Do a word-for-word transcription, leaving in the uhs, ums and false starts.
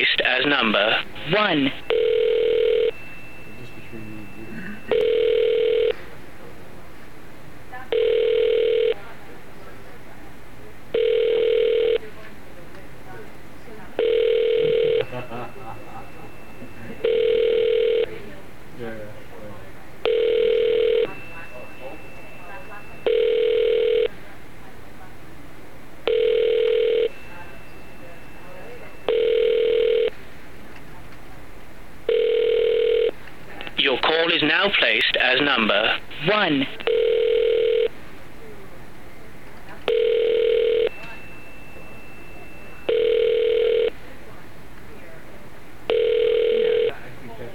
placed as number one. Your call is now placed as number one.